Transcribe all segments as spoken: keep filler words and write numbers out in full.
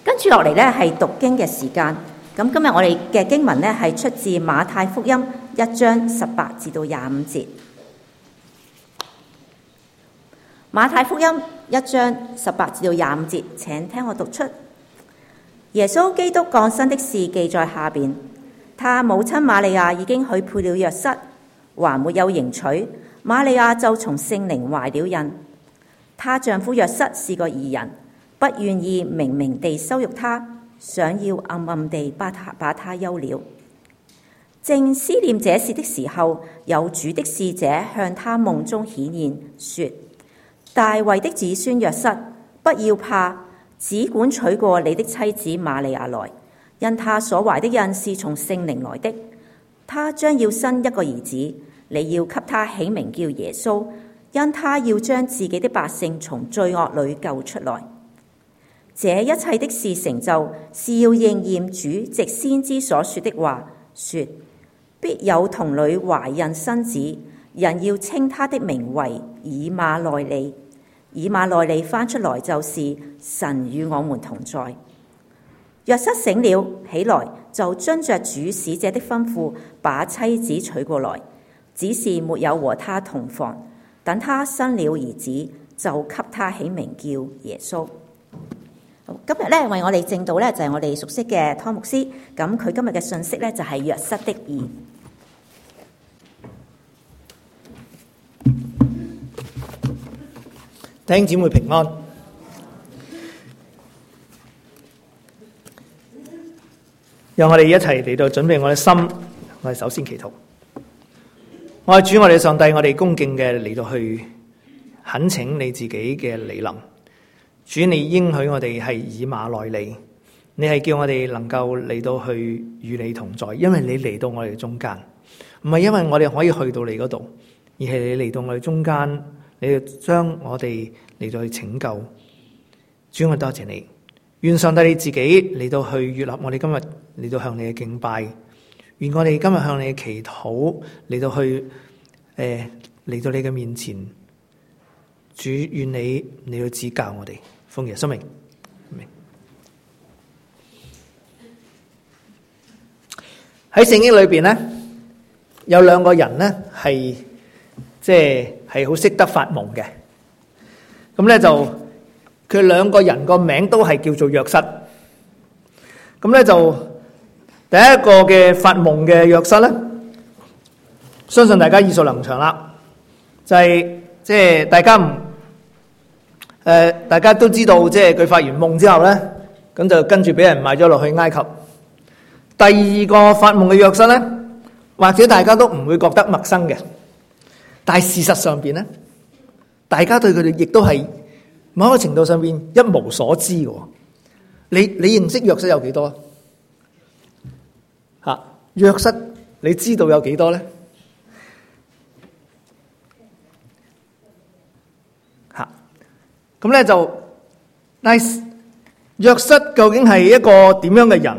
跟住落嚟咧係讀經嘅時間。咁今日我哋嘅經文咧係出自馬太福音一章十八至到廿五節。馬太福音一章十八至到廿五節，請聽我讀出。耶穌基督降生的事記在下邊。他母親瑪利亞已經許配了約瑟，還沒有迎娶，瑪利亞就從聖靈懷了孕。她丈夫約瑟是個義人，不願意明明地羞辱她，想要暗暗地把她把她休了。正思念這事的時候，有主的使者向他夢中顯現，說：大衛的子孫約瑟，不要怕，只管娶過你的妻子瑪利亞來，因她所懷的孕是從聖靈來的。她將要生一個兒子，你要給他起名叫耶穌，因他要將自己的百姓從罪惡裏救出來。這一切的事成就，是要應驗主藉先知所說的話，說：必有童女懷孕生子，人要稱他的名為以馬內利。以馬內利翻出來就是神與我們同在。約瑟醒了起來，就遵着主使者的吩咐，把妻子娶過來，只是沒有和他同房。等他生了兒子，就給他起名叫耶穌。今日咧為我哋證道咧就係我哋熟悉嘅湯牧師，咁佢今日嘅信息咧就係約瑟的義。 弟兄姊妹平安。讓我哋一齊嚟到準備我哋心，我哋首先祈禱。我係主，我哋上帝，我哋恭敬嘅嚟到去懇請你自己嘅嚟臨。主，你應許我哋係以馬內利，你係叫我哋能夠嚟到去與你同在，因為你嚟到我哋中間，唔係因為我哋可以去到你嗰度，而係你嚟到我哋中間，你將我哋嚟到去拯救。主，我多謝你，願上帝你自己嚟到去悅納我哋今日嚟到向你嘅敬拜，願我哋今日向你嘅祈禱嚟到去誒嚟到你嘅面前。主，願你你要指教我哋，奉耶穌名。喺聖經裏邊咧，有兩個人咧係即係係好識得發夢嘅。咁咧就佢兩個人個名都係叫做約瑟。咁咧就第一個嘅發夢嘅約瑟咧，相信大家耳熟能詳啦，就係即係大家唔誒、呃，大家都知道，即係佢發完夢之後咧，咁就跟住俾人賣咗落去埃及。第二個發夢嘅約瑟咧，或者大家都唔會覺得陌生嘅，但係事實上邊咧，大家對佢哋亦都係某一個程度上邊一無所知嘅。你你認識約瑟有幾多？吓，約瑟你知道有幾多咧？吓，咁咧就，但係約瑟究竟係一個點樣嘅人？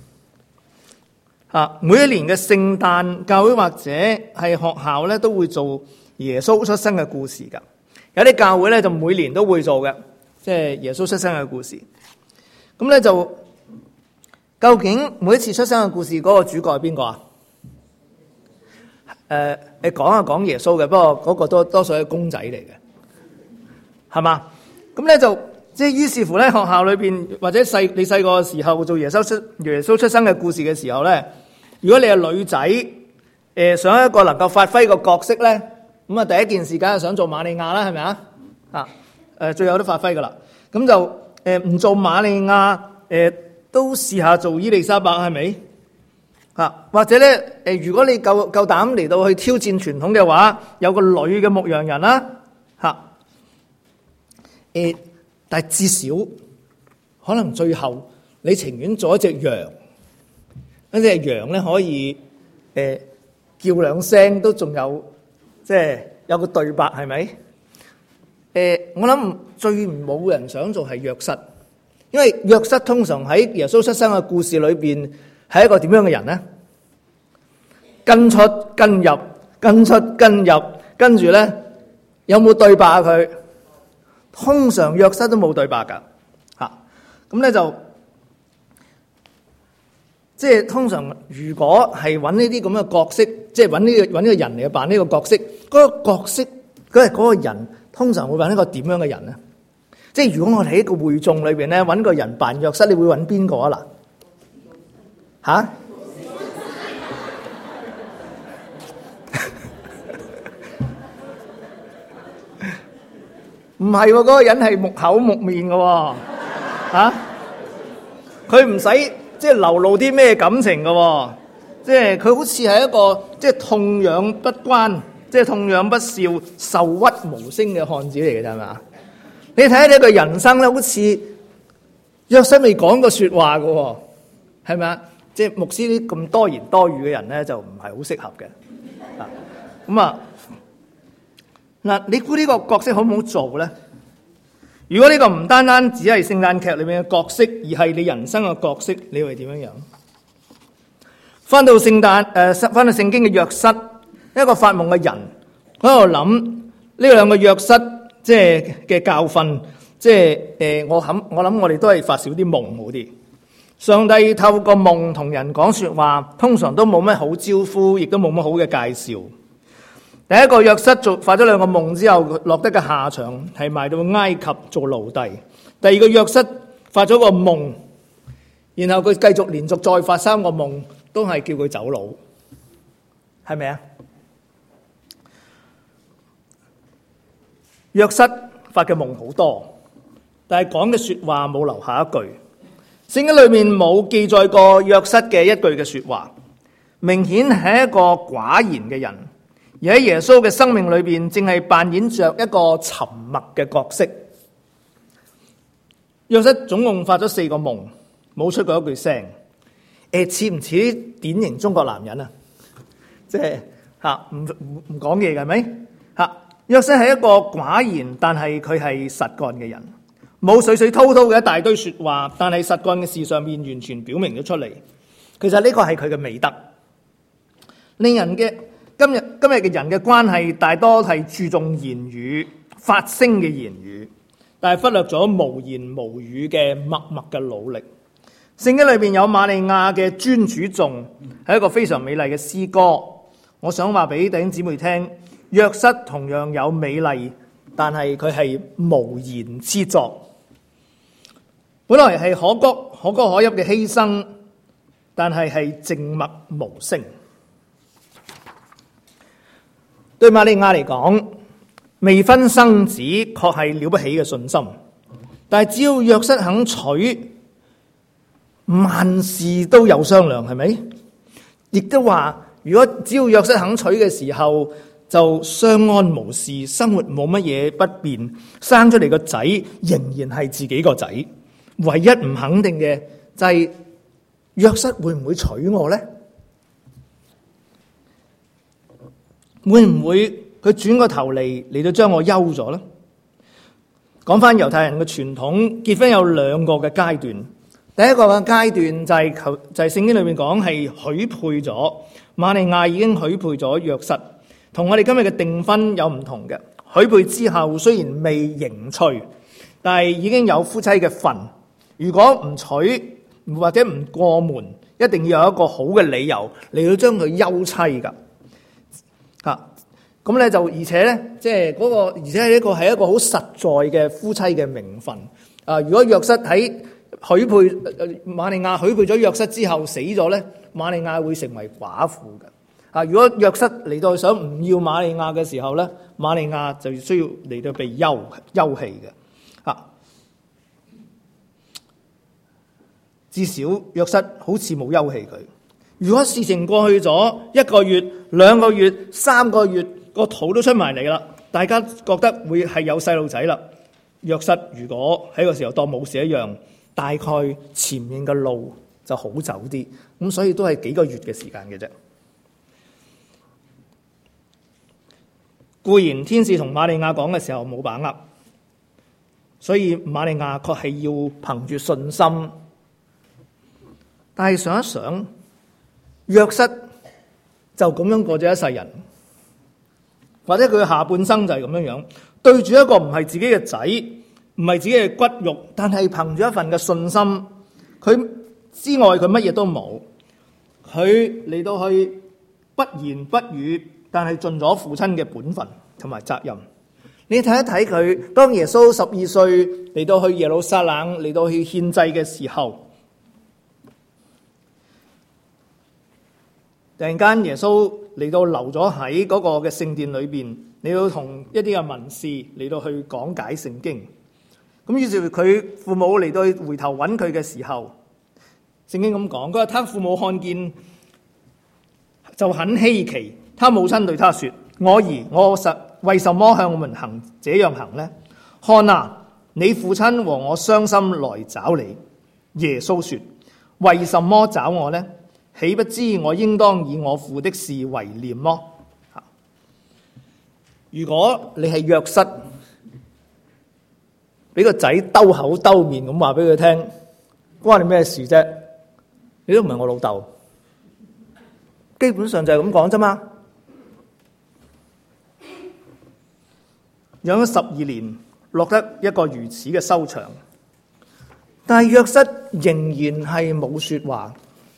吓，每一年嘅聖誕教會或者係學校咧，都會做耶穌出生嘅故事噶。有啲教會咧就每年都會做嘅，即係耶穌出生嘅故事。咁咧就究竟每一次出生嘅故事嗰個主角係邊個啊？誒、呃，你講啊講耶穌嘅，不過嗰個多多數係公仔嚟嘅，係嘛？咁咧就即係於是乎咧，學校裏邊或者細你細個嘅時候做耶穌出耶穌出生嘅故事嘅時候咧，如果你係女仔，誒、呃、想一個能夠發揮個角色咧，咁啊第一件事梗係想做瑪利亞啦，係咪啊？啊誒最有得發揮噶啦，咁就誒唔、呃、做瑪利亞，誒、呃、都試下做伊麗莎白，係咪？啊或者咧誒、呃、如果你夠夠膽嚟到去挑戰傳統嘅話，有個女嘅牧羊人啦，嚇、啊、誒。呃但係至少可能最後你情願做一隻羊，一隻羊咧可以誒、呃、叫兩聲都仲有，即係有個對白，係咪？誒、呃，我諗最冇人想做係約瑟，因為約瑟通常喺耶穌出生嘅故事裏邊係一個點樣嘅人咧？跟出跟入，跟出跟入，跟住咧有冇對白啊佢？通常約瑟都冇對白噶，吓咁咧就即係通常如果係揾呢啲咁嘅角色，即係揾呢個揾呢個人嚟去扮呢個角色，嗰、嗰個角色嗰係嗰個人通常會揾一個點樣嘅人咧？即係如果我哋喺一個會眾裏邊咧揾個人扮約瑟，你會揾邊個啊？嗱嚇？唔係喎，嗰個人係木口木面嘅喎，嚇佢唔使即係流露啲咩感情嘅喎，即係佢好似係一個即係痛癢不關，即係痛癢不笑、受屈無聲嘅漢子嚟嘅啫，係咪啊？你睇下呢個人生咧，好似約瑟未講過説話嘅喎，係咪啊？即係牧師啲咁多言多語嘅人咧，就唔係好適合嘅。啊，咁啊。嗱，你估呢個角色好唔好做咧？如果呢個唔單單只係聖誕劇裏面嘅角色，而係你人生嘅角色，你會點樣樣？翻到聖誕誒，翻到聖經嘅約瑟，一個發夢嘅人喺度諗呢兩個約瑟，即係嘅教訓，即係誒，我諗我諗我哋都係發少啲夢好啲。上帝透過夢同人講說話，通常都冇乜好招呼，亦都冇乜好嘅介紹。第一個約瑟做發咗兩個夢之後，落得嘅下場係賣到埃及做奴隸。第二個約瑟發咗個夢，然後佢繼續連續再發三個夢，都係叫佢走佬，係咪啊？約瑟發嘅夢好多，但係講嘅說話冇留下一句。聖經裏面冇記載過約瑟嘅一句嘅說話，明顯係一個寡言嘅人。而喺耶穌嘅生命裏邊，正係扮演着一個沉默嘅角色。約瑟總共發咗四個夢，冇出過一句聲。誒，似唔似典型中國男人啊？即係吓唔唔唔講嘢嘅係咪？吓，約瑟係一個寡言，但係佢係實幹嘅人，冇水水滔滔嘅一大堆說話，但係實幹嘅事上面完全表明咗出嚟。其實呢個係佢嘅美德，令人嘅。今日今日嘅人嘅關係大多係注重言語、發聲嘅言語，但係忽略咗無言無語嘅默默嘅努力。聖經裏邊有瑪利亞嘅尊主頌，係一個非常美麗嘅詩歌。我想話俾弟兄姊妹聽，約瑟同樣有美麗，但係佢係無言之作。本來係可歌可歌可泣嘅犧牲，但係係靜默無聲。對瑪利亞嚟講，未婚生子確係了不起嘅信心，但係只要約瑟肯娶，萬事都有商量，係咪？亦都話，如果只要約瑟肯娶嘅時候，就相安無事，生活冇乜嘢不便，生出嚟個仔仍然係自己個仔。唯一唔肯定嘅就係約瑟會唔會娶我呢？會唔會佢轉個頭嚟嚟到將我休咗呢？講翻猶太人嘅傳統，結婚有兩個嘅階段。第一個嘅階段就係求就係聖經裏面講係許配咗，瑪利亞已經許配咗約瑟，同我哋今日嘅訂婚有唔同嘅。許配之後雖然未迎娶，但係已經有夫妻嘅份。如果唔娶或者唔過門，一定要有一個好嘅理由嚟到將佢休妻噶。啊，咁咧就而且咧，即係嗰個，而且呢個係一個好實在嘅夫妻嘅名分。啊，如果約瑟喺許配瑪利亞許配咗約瑟之後死咗咧，瑪利亞會成為寡婦嘅。啊，如果約瑟嚟到想唔要瑪利亞嘅時候咧，瑪利亞就需要嚟到被休休棄嘅。啊，至少約瑟好似冇休棄佢。如果事情過去咗一個月、兩個月、三個月，個肚都出埋嚟啦，大家覺得會係有細路仔啦。約瑟如果喺個時候當冇事一樣，大概前面嘅路就好走啲，咁所以都係幾個月嘅時間嘅啫。固然天使同瑪利亞講嘅時候冇把握，所以瑪利亞確係要憑住信心。但係想一想，約瑟就咁樣過咗一世人，或者佢下半生就係咁樣樣，對住一個唔係自己嘅仔，唔係自己嘅骨肉，但係憑住一份嘅信心，佢之外佢乜嘢都冇， 佢嚟到去不言不語，但係盡咗父親嘅本分同埋責任。你睇一睇佢，當耶穌十二歲嚟到去耶路撒冷嚟到去獻祭嘅時候，突然間耶穌嚟到留咗喺嗰個嘅聖殿裏邊，嚟到同一啲嘅文士嚟到去講解聖經。咁於是佢父母嚟到回頭揾佢嘅時候，聖經咁講，佢話他父母看見就很稀奇，他母親對他說：我兒，我實為什麼向我們行這樣行呢？看啊，你父親和我傷心來找你。耶穌說：為什麼找我呢？豈不知我應當以我父的事為念麼？如果你係約瑟，俾個仔兜口兜面咁話俾佢聽，關你咩事啫？你都唔係我老豆，基本上就係咁講啫嘛。養咗十二年，落得一個如此嘅收場，但係約瑟仍然係冇說話。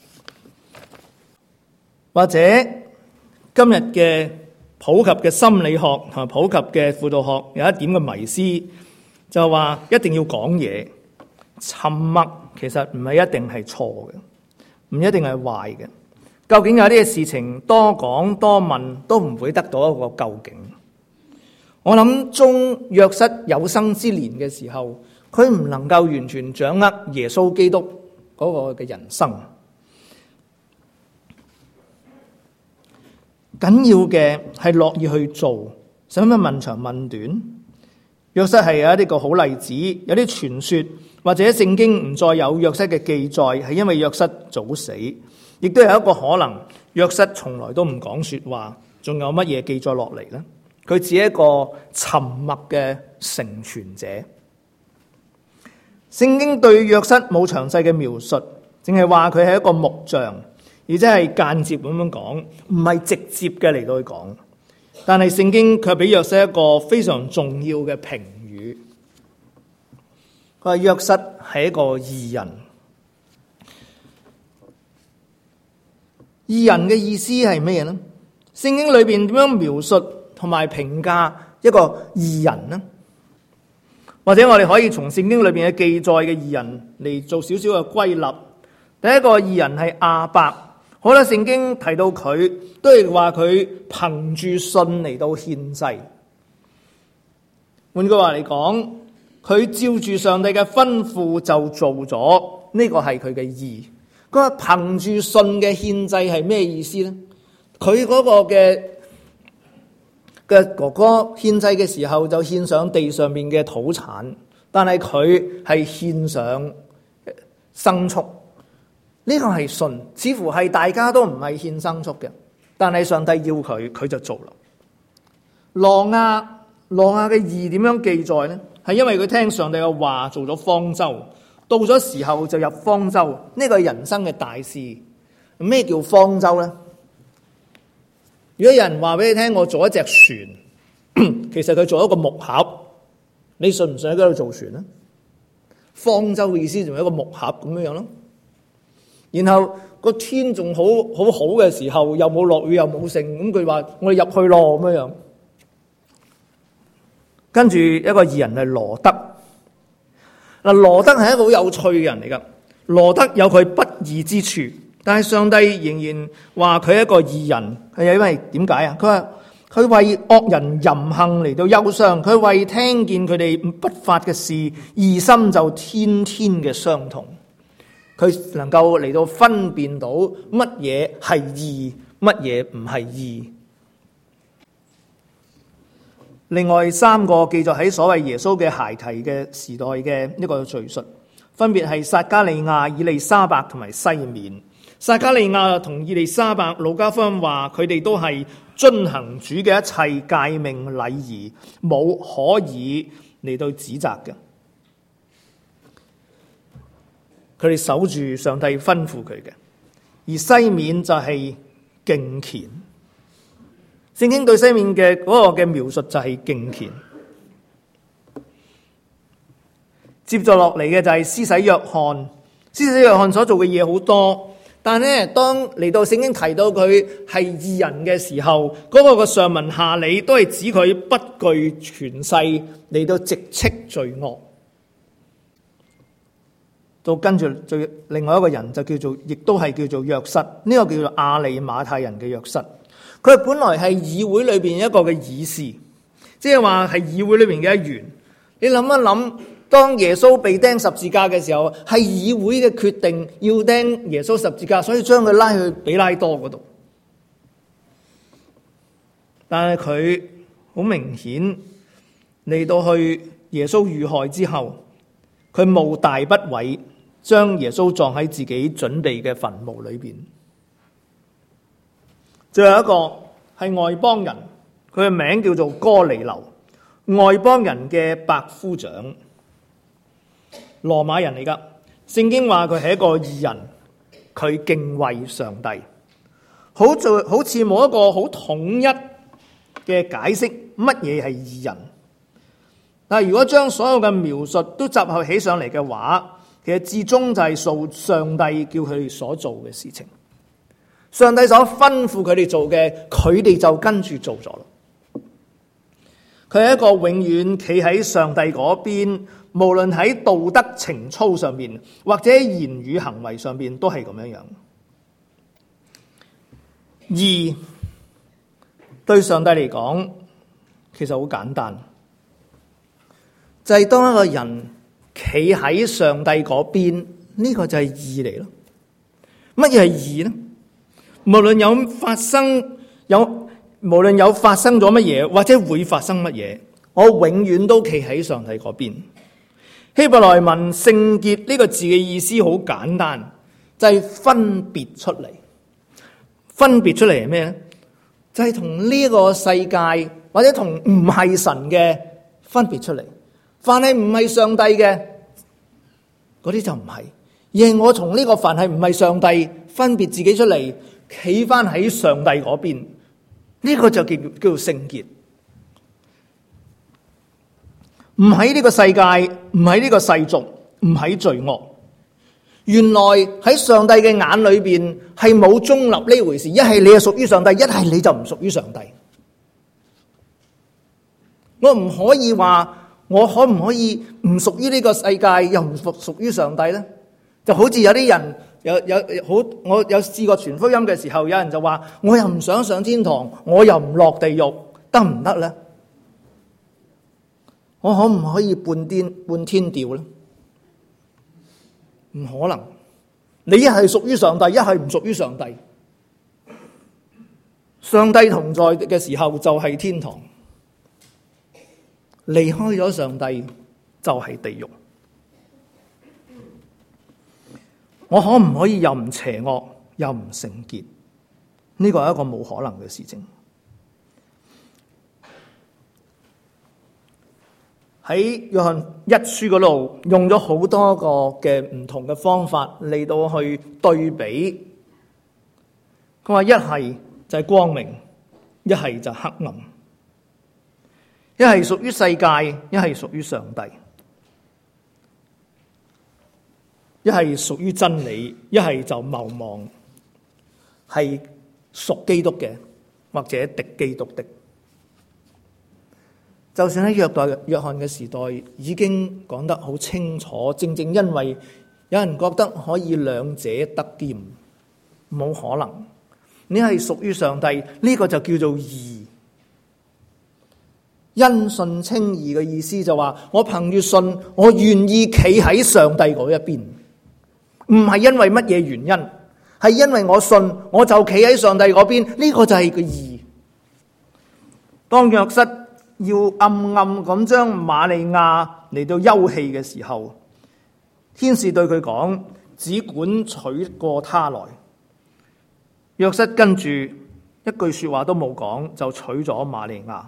或者今日嘅普及嘅心理學同埋普及嘅輔導學有一點嘅迷思，就係話一定要講嘢，沉默其實唔係一定係錯嘅，唔一定係壞嘅。究竟有啲嘅事情多講多問都唔會得到一個究竟。我諗中約瑟有生之年嘅時候，佢唔能夠完全掌握耶穌基督嗰個嘅人生。緊要嘅係樂意去做，使乜問長問短？約瑟係有一啲個好例子，有啲傳說或者聖經唔再有約瑟嘅記載，係因為約瑟早死，亦都有一個可能，約瑟從來都唔講說話，仲有乜嘢記載落嚟呢？佢只係一個沉默嘅成全者。聖經對約瑟冇詳細嘅描述，淨係話佢係一個木匠。而且係間接咁樣講，唔係直接嘅嚟到去講。但係聖經卻俾約瑟一個非常重要嘅評語。佢話約瑟係一個義人。義人嘅意思係咩呢？聖經裏邊點樣描述同埋評價一個義人呢？或者我哋可以從聖經裏邊嘅記載嘅義人嚟做少少嘅歸納。第一個義人係亞伯。好啦，聖經提到佢，都係話佢憑住信嚟到獻祭。換句話嚟講，佢照住上帝嘅吩咐就做咗，呢個係佢嘅義。佢話憑住信嘅獻祭係咩意思呢？佢嗰個嘅嘅哥哥獻祭嘅時候就獻上地上面嘅土產，但係佢係獻上牲畜。呢個係信，似乎係大家都唔係獻牲畜嘅，但係上帝要佢，佢就做啦。挪亞，挪亞嘅義點樣記載呢？係因為佢聽上帝嘅話，做咗方舟，到咗時候就入方舟。呢個係人生嘅大事。咩叫方舟呢？如果有人話俾你聽，我做一隻船，其實佢做一個木盒，你信唔信喺嗰度做船呢？方舟嘅意思仲係一個木盒咁樣樣咯。然後個天仲好好好嘅時候，又冇落雨又冇剩，咁佢話我哋入去咯咁樣。跟住一個義人係羅德，嗱，羅德係一個好有趣嘅人嚟噶。羅德有佢不義之處，但係上帝仍然話佢係一個義人，係因為點解啊？佢話佢為惡人淫行嚟到憂傷，佢為聽見佢哋不法嘅事，義心就天天嘅傷痛。佢能夠嚟到分辨到乜嘢係義，乜嘢唔係義。另外三個記載喺所謂耶穌嘅孩提嘅時代嘅一個敘述，分別係撒迦利亞、以利沙伯同埋西面。撒迦利亞同以利沙伯，路加福音話佢哋都係遵行主嘅一切誡命禮儀，冇可以嚟到指責嘅。佢哋守住上帝吩咐佢嘅，而西面就係敬虔。聖經對西面嘅嗰個嘅描述就係敬虔。接咗落嚟嘅就係施洗約翰，施洗約翰所做嘅嘢好多， 但係咧，當嚟到聖經提到佢係義人嘅時候，嗰、那個嘅上文下理都係指佢不懼權勢嚟到直斥罪惡。到跟住最另外一個人就叫做，亦都係叫做約瑟，呢、這個叫做亞利馬太人嘅約瑟。佢本來係議會裏邊一個嘅議事，即係話係議會裏邊嘅一員。你諗一諗，當耶穌被釘十字架嘅時候，係議會嘅決定要釘耶穌十字架，所以將佢拉去比拉多嗰度。但係佢好明顯嚟到去耶穌遇害之後，佢冒大不韙，將耶穌葬喺自己準備嘅墳墓裏邊。最後一個係外邦人，佢嘅名叫做哥尼流，外邦人嘅百夫長，羅馬人嚟噶。聖經話佢係一個義人，佢敬畏上帝，好做好似冇一個好統一嘅解釋乜嘢係義人。但係如果將所有嘅描述都集合起上嚟嘅話，其實至終就係數上帝叫佢哋所做嘅事情。上帝所吩咐佢哋做嘅，佢哋就跟住做咗咯。佢係一個永遠企喺上帝嗰邊，無論喺道德情操上面，或者言語行為上面，都係咁樣樣。義對上帝嚟講，其實好簡單，就係當一個人企喺上帝嗰邊，呢個就係義嚟咯。乜嘢係義呢？無論有發生有無論有發生咗乜嘢，或者會發生乜嘢，我永遠都企喺上帝嗰邊。希伯來文聖潔呢個字嘅意思好簡單，就係分別出嚟。分別出嚟係咩咧？就係同呢個世界或者同唔係神嘅分別出嚟。凡係唔係上帝嘅嗰啲就唔係，而係我從呢個凡係唔係上帝分別自己出嚟，企翻喺上帝嗰邊，呢個就叫叫做聖潔。唔喺呢個世界，唔喺呢個世俗，唔喺罪惡。原來喺上帝嘅眼裏邊係冇中立呢回事，一係你係屬於上帝，一係你就唔屬於上帝。我唔可以話我可唔可以唔屬於呢個世界，又唔屬屬於上帝呢？就好似有啲人有有好，我有試過傳福音嘅時候，有人就話我又唔想上天堂，我又唔落地獄，得唔得呢？我可唔可以半天半天掉呢？唔可能。你一係屬於上帝，一係唔屬於上帝。上帝同在嘅時候就係天堂，離開咗上帝就係地獄。我可唔可以又唔邪惡又唔聖潔？呢個係一個冇可能嘅事情。喺約翰一書嗰度用咗好多個嘅唔同嘅方法嚟到去對比。佢話一係就係光明，一係就黑暗，一係屬於世界，一係屬於上帝，一係屬於真理，一係就謬妄，係屬基督嘅或者敵基督的。就算喺約代約翰嘅時代已經講得好清楚，正正因為有人覺得可以兩者得兼，冇可能。你係屬於上帝，呢個就叫做義。因信稱義嘅意思就話，我憑住信，我願意企喺上帝嗰一邊，唔係因為乜嘢原因，係因為我信，我就企喺上帝嗰邊，呢個就係個義。當約瑟要暗暗咁將瑪利亞嚟到休棄嘅時候，天使對佢講，只管娶過她來。約瑟跟住一句說話都冇講，就娶咗瑪利亞。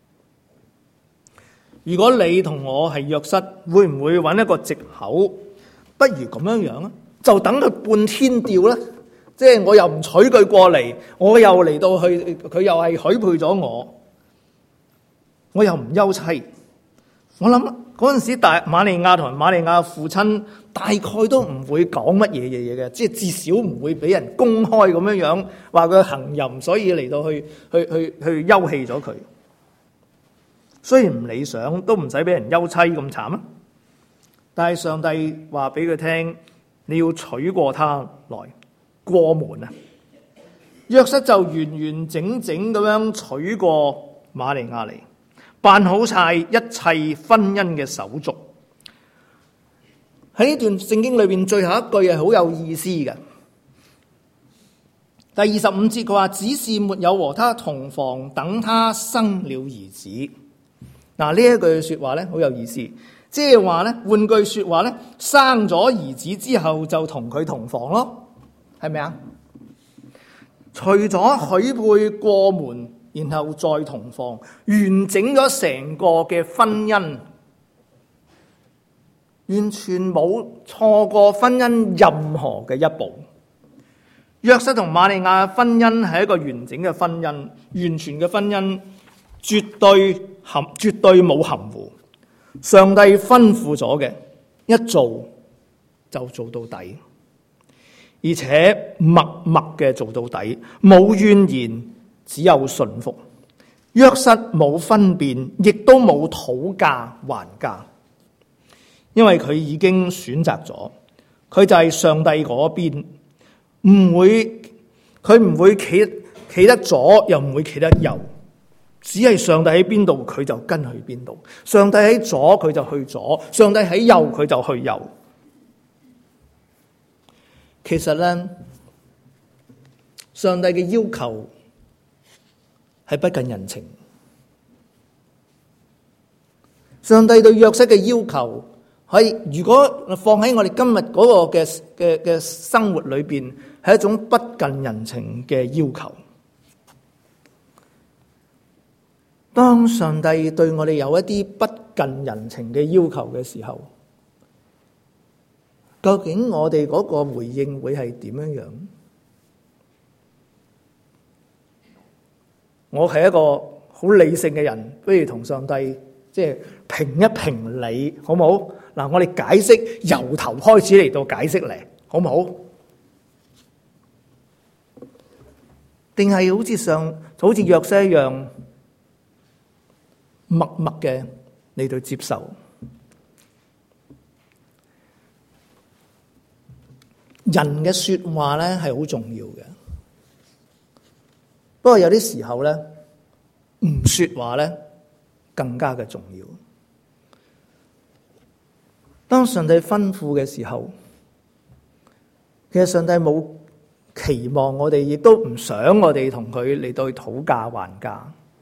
如果你同我係約瑟，會唔會揾一個藉口？不如咁樣樣啊，就等佢半天吊啦。即係我又唔娶佢過嚟，我又嚟到去，佢又係許配咗我。我又唔休妻，我諗嗰陣時大瑪利亞同埋瑪利亞父親大概都唔會講乜嘢嘢嘅，即係至少唔會俾人公開咁樣樣話佢行淫，所以嚟到去去去去休棄咗佢。雖然唔理想，都唔使俾人休妻咁慘啊！但係上帝話俾佢聽，你要娶過她來過門啊！約瑟就完完整整咁樣娶過瑪利亞嚟，辦好晒一切婚姻嘅手續。喺呢段聖經裏邊，最後一句係好有意思嘅。第二十五節佢話，只是沒有和他同房，等他生了兒子。嗱，呢一句說話咧好有意思，即係話咧，換句說話咧，生咗兒子之後就同佢同房咯，係咪啊？除咗許配過門，然後再同房，完整咗成個嘅婚姻，完全冇錯過婚姻任何嘅一步。約瑟同瑪利亞嘅婚姻係一個完整嘅婚姻，完全嘅婚姻，絕對含絕對冇含糊。上帝吩咐咗嘅，一做就做到底，而且默默嘅做到底，冇怨言，只有順服。約瑟冇分辨，亦都冇討價還價，因為佢已經選擇咗，佢就係上帝嗰邊，唔會佢唔會企企得左，又唔會企得右，只係上帝喺邊度，佢就跟去邊度。上帝喺左，佢就去左；上帝喺右，佢就去右。其實咧，上帝嘅要求係不近人情。上帝對約瑟嘅要求，係如果放喺我哋今日嗰個嘅嘅嘅生活裏邊，係一種不近人情嘅要求。當上帝對我哋有一啲不近人情嘅要求嘅時候，究竟我哋嗰個回應會係點樣樣？我係一個好理性嘅人，不如同上帝即係評一評理，好唔好？嗱，我哋解釋由頭開始嚟到解釋嚟，好唔好？定係好似上好似約瑟一樣，默默嘅嚟到接受？人嘅說話咧係好重要嘅，不過有啲時候咧唔說話咧更加嘅重要。當上帝吩咐嘅時候，其實上帝冇期望我哋，亦都唔想我哋同佢嚟到去討價還價。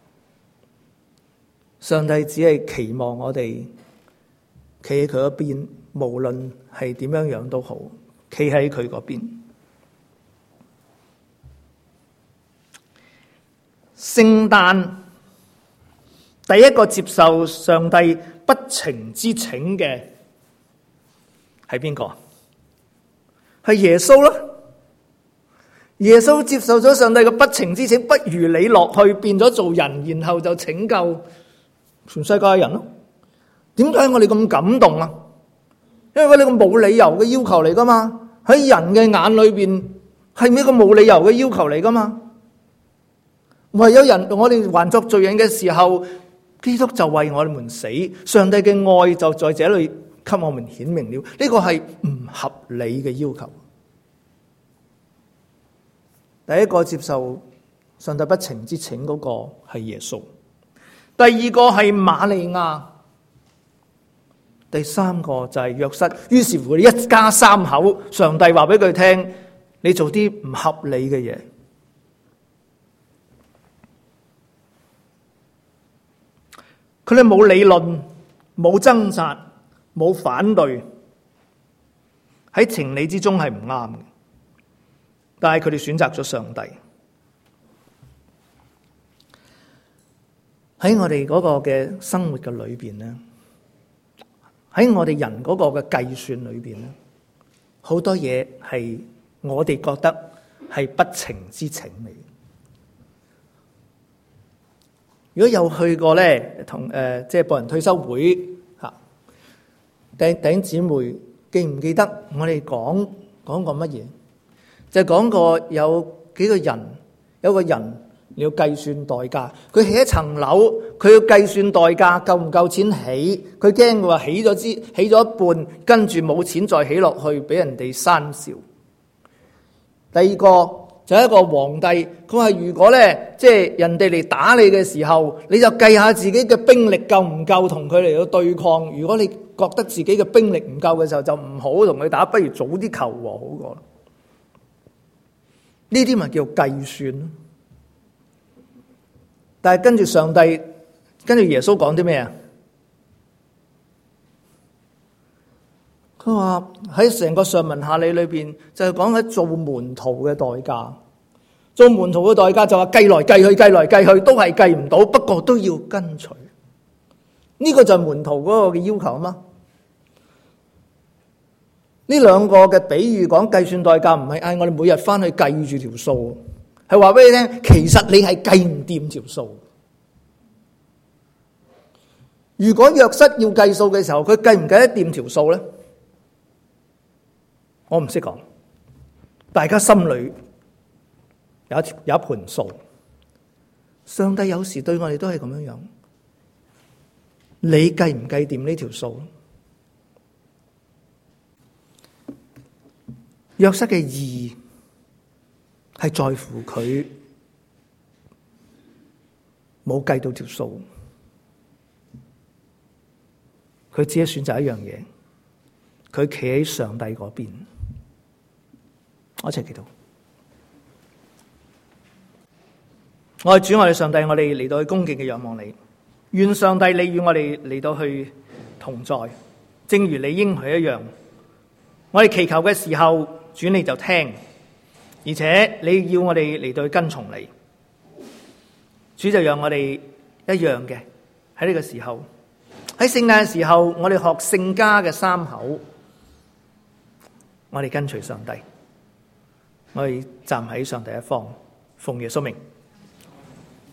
上帝只係期望我哋企喺佢嗰邊，無論係點樣樣都好。企喺佢嗰邊。聖誕第一個接受上帝不情之請嘅係邊個？係耶穌啦。耶穌接受咗上帝嘅不情之請，不如你落去變咗做人，然後就拯救全世界嘅人咯。點解我哋咁感動啊？因為呢個冇理由嘅要求嚟噶嘛，喺人嘅眼裏邊係一個冇理由嘅要求嚟噶嘛。唯有人我哋還作罪人嘅時候，基督就為我們死，上帝嘅愛就在這裏給我們顯明了。呢個係唔合理嘅要求。第一個接受上帝不情之請嗰個係耶穌，第二個係瑪利亞。第三個就係約瑟，於是乎一家三口，上帝話俾佢聽，你做啲唔合理嘅嘢。佢哋冇理論，冇掙扎，冇反對，喺情理之中係唔啱嘅。但係佢哋選擇咗上帝。喺我哋嗰個嘅生活嘅裏邊咧，喺我哋人嗰個嘅計算裏邊咧，好多嘢係我哋覺得係不情之請嚟。如果有去過咧，同誒即係僕人退休會嚇， 弟弟兄姊妹記唔記得我哋講講過乜嘢？就係講過有幾個人，有個人你要計算代價，佢起一層樓，佢要計算代價夠唔夠錢起，佢驚佢話起咗之起咗一半，跟住冇錢再起落去，俾人哋訕笑。第二個就係一個皇帝，佢話如果咧即係人哋嚟打你嘅時候，你就計下自己嘅兵力夠唔夠同佢嚟到對抗。如果你覺得自己嘅兵力唔夠嘅時候，就唔好同佢打，不如早啲求和好過。呢啲咪叫計算。但係跟住上帝，跟住耶穌講啲咩啊？佢話喺成個上文下理裏邊，就係講喺做門徒嘅代價。做門徒嘅代價就話計來計去，計來計去都係計唔到，不過都要跟隨。呢個就係門徒嗰個嘅要求啊嘛。呢兩個嘅比喻講計算代價，唔係嗌我哋每日翻去計住條數，係話俾你聽，其實你係計唔掂條數。如果約瑟要計數嘅時候，佢計唔計得掂條數咧？我唔識講，大家心裏有一有一盤數。上帝有時對我哋都係咁樣樣，你計唔計掂呢條數？約瑟嘅義係在乎佢冇計到條數，佢只係選擇一樣嘢，佢企喺上帝嗰邊。我一齊祈禱。我係主，我哋上帝，我哋嚟到去恭敬嘅仰望你，願上帝你與我哋嚟到去同在，正如你應許一樣。我哋祈求嘅時候，主你就聽，而且你要我哋嚟到去跟從你。主就讓我哋一樣嘅喺呢個時候，喺聖誕嘅時候，我哋學聖家嘅三口，我哋跟隨上帝，我哋站喺上帝一方，奉耶穌名。